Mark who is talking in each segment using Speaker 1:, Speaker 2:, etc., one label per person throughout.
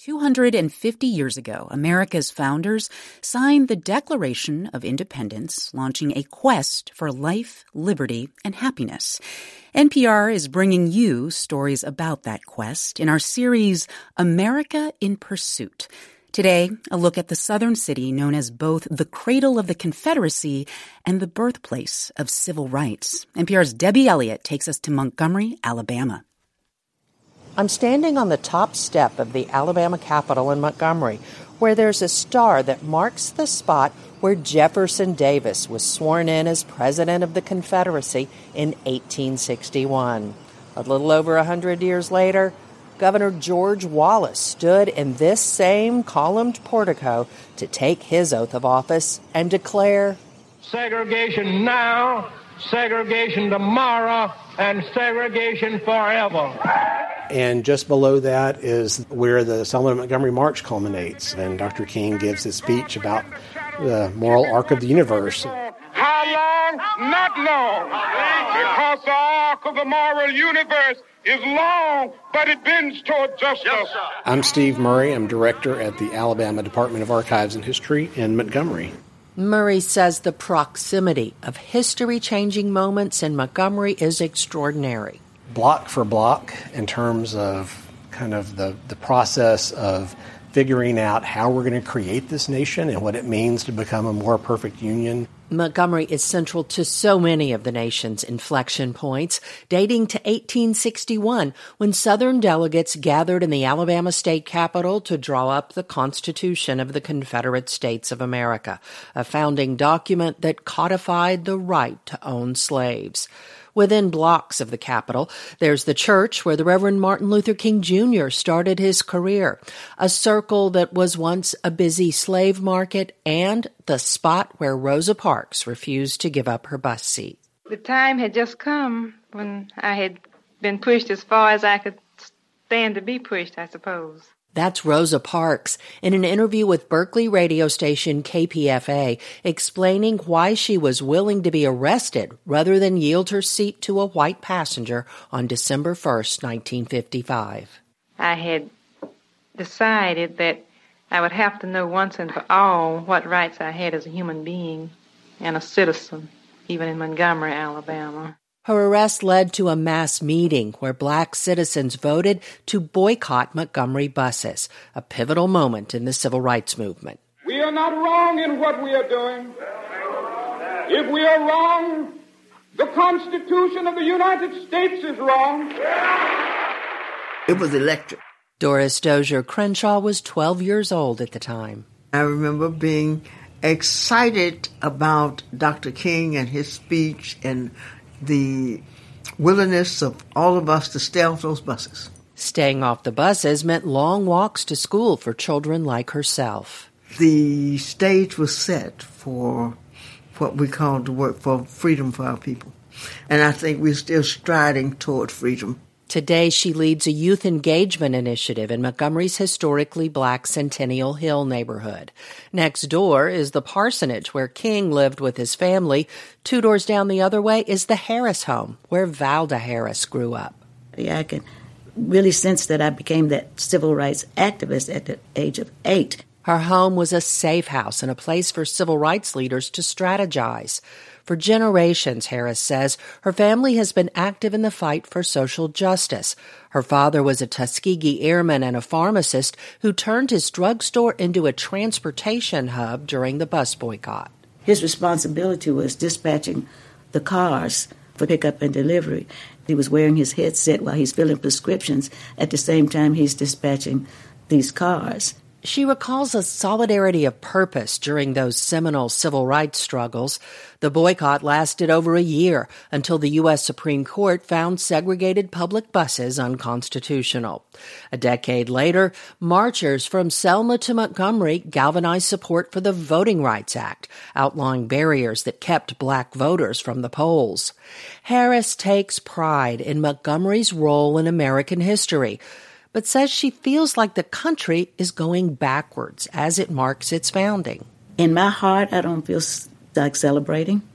Speaker 1: 250 years ago, America's founders signed the Declaration of Independence, launching a quest for life, liberty, and happiness. NPR is bringing you stories about that quest in our series, America in Pursuit. Today, a look at the southern city known as both the cradle of the Confederacy and the birthplace of civil rights. NPR's Debbie Elliott takes us to Montgomery, Alabama.
Speaker 2: I'm standing on the top step of the Alabama Capitol in Montgomery, where there's a star that marks the spot where Jefferson Davis was sworn in as President of the Confederacy in 1861. A little over 100 years later, Governor George Wallace stood in this same columned portico to take his oath of office and declare,
Speaker 3: "Segregation now, segregation tomorrow, and segregation forever."
Speaker 4: And just below that is where the Selma to Montgomery March culminates. And Dr. King gives his speech about the moral arc of the universe.
Speaker 3: How long? Not long. Because the arc of the moral universe is long, but it bends toward justice.
Speaker 4: I'm Steve Murray. I'm director at the Alabama Department of Archives and History in Montgomery.
Speaker 2: Murray says the proximity of history-changing moments in Montgomery is extraordinary.
Speaker 4: Block for block, in terms of kind of the process of figuring out how we're going to create this nation and what it means to become a more perfect union.
Speaker 2: Montgomery is central to so many of the nation's inflection points, dating to 1861, when Southern delegates gathered in the Alabama state capitol to draw up the Constitution of the Confederate States of America, a founding document that codified the right to own slaves. Within blocks of the Capitol, there's the church where the Reverend Martin Luther King Jr. started his career, a circle that was once a busy slave market, and the spot where Rosa Parks refused to give up her bus seat.
Speaker 5: The time had just come when I had been pushed as far as I could stand to be pushed, I suppose.
Speaker 2: That's Rosa Parks in an interview with Berkeley radio station KPFA, explaining why she was willing to be arrested rather than yield her seat to a white passenger on December 1st, 1955.
Speaker 5: I had decided that I would have to know once and for all what rights I had as a human being and a citizen, even in Montgomery, Alabama.
Speaker 2: Her arrest led to a mass meeting where black citizens voted to boycott Montgomery buses, a pivotal moment in the civil rights movement.
Speaker 3: We are not wrong in what we are doing. If we are wrong, the Constitution of the United States is wrong.
Speaker 6: It was electric.
Speaker 2: Doris Dozier Crenshaw was 12 years old at the time.
Speaker 6: I remember being excited about Dr. King and his speech and the willingness of all of us to stay off those buses.
Speaker 2: Staying off the buses meant long walks to school for children like herself.
Speaker 6: The stage was set for what we call the work for freedom for our people. And I think we're still striding toward freedom.
Speaker 2: Today, she leads a youth engagement initiative in Montgomery's historically black Centennial Hill neighborhood. Next door is the parsonage where King lived with his family. 2 doors down the other way is the Harris home, where Valda Harris grew up.
Speaker 7: I can really sense that I became that civil rights activist at the age of 8.
Speaker 2: Her home was a safe house and a place for civil rights leaders to strategize. For generations, Harris says, her family has been active in the fight for social justice. Her father was a Tuskegee airman and a pharmacist who turned his drugstore into a transportation hub during the bus boycott.
Speaker 7: His responsibility was dispatching the cars for pickup and delivery. He was wearing his headset while he's filling prescriptions. At the same time, he's dispatching these cars.
Speaker 2: She recalls a solidarity of purpose during those seminal civil rights struggles. The boycott lasted over a year until the U.S. Supreme Court found segregated public buses unconstitutional. A decade later, marchers from Selma to Montgomery galvanized support for the Voting Rights Act, outlawing barriers that kept black voters from the polls. Harris takes pride in Montgomery's role in American history, but says she feels like the country is going backwards as it marks its founding.
Speaker 7: In my heart, I don't feel like celebrating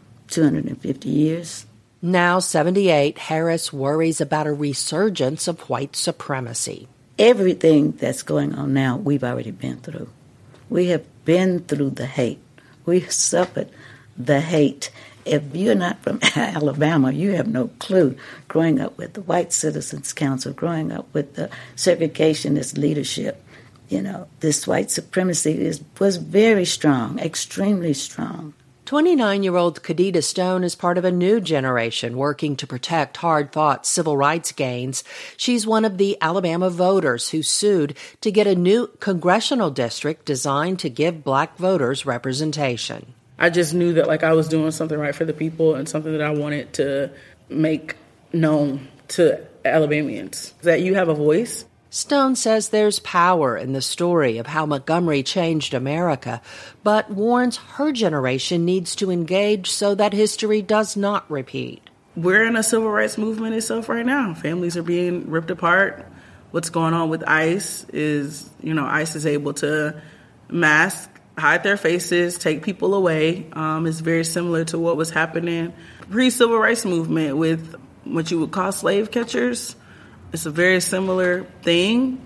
Speaker 7: 250 years.
Speaker 2: Now 78, Harris worries about a resurgence of white supremacy.
Speaker 7: Everything that's going on now, we've already been through. We have been through the hate. We suffered the hate. If you're not from Alabama, you have no clue. Growing up with the White Citizens Council, growing up with the segregationist leadership, this white supremacy was very strong, extremely strong.
Speaker 2: 29-year-old Kadita Stone is part of a new generation working to protect hard-fought civil rights gains. She's one of the Alabama voters who sued to get a new congressional district designed to give black voters representation.
Speaker 8: I just knew that I was doing something right for the people and something that I wanted to make known to Alabamians, that you have a voice.
Speaker 2: Stone says there's power in the story of how Montgomery changed America, but warns her generation needs to engage so that history does not repeat.
Speaker 8: We're in a civil rights movement itself right now. Families are being ripped apart. What's going on with ICE is, ICE is able to mask, hide their faces, take people away. It's very similar to what was happening pre-civil rights movement with what you would call slave catchers. It's a very similar thing.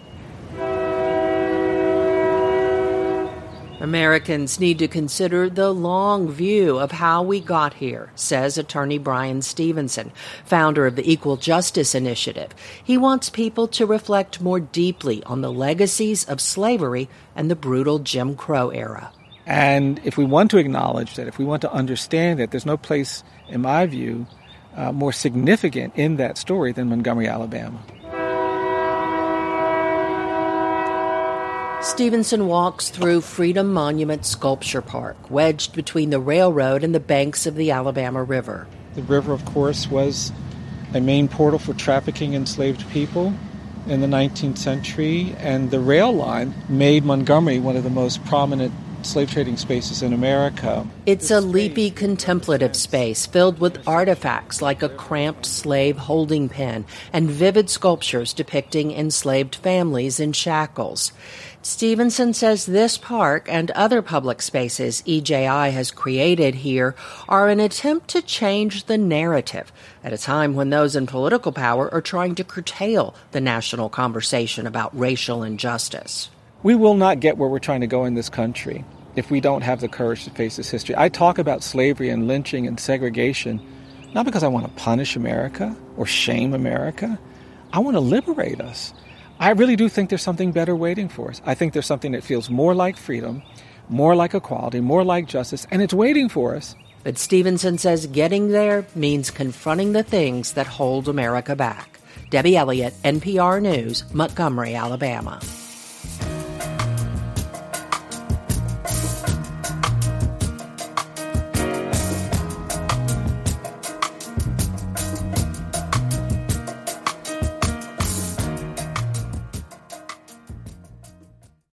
Speaker 2: Americans need to consider the long view of how we got here, says attorney Brian Stevenson, founder of the Equal Justice Initiative. He wants people to reflect more deeply on the legacies of slavery and the brutal Jim Crow era.
Speaker 9: And if we want to acknowledge that, if we want to understand that, there's no place, in my view, more significant in that story than Montgomery, Alabama.
Speaker 2: Stevenson walks through Freedom Monument Sculpture Park, wedged between the railroad and the banks of the Alabama River.
Speaker 9: The river, of course, was a main portal for trafficking enslaved people in the 19th century, and the rail line made Montgomery one of the most prominent slave trading spaces in America.
Speaker 2: It's a leafy contemplative space filled with artifacts like a cramped slave holding pen and vivid sculptures depicting enslaved families in shackles. Stevenson says this park and other public spaces EJI has created here are an attempt to change the narrative at a time when those in political power are trying to curtail the national conversation about racial injustice.
Speaker 9: We will not get where we're trying to go in this country if we don't have the courage to face this history. I talk about slavery and lynching and segregation not because I want to punish America or shame America. I want to liberate us. I really do think there's something better waiting for us. I think there's something that feels more like freedom, more like equality, more like justice, and it's waiting for us.
Speaker 2: But Stevenson says getting there means confronting the things that hold America back. Debbie Elliott, NPR News, Montgomery, Alabama.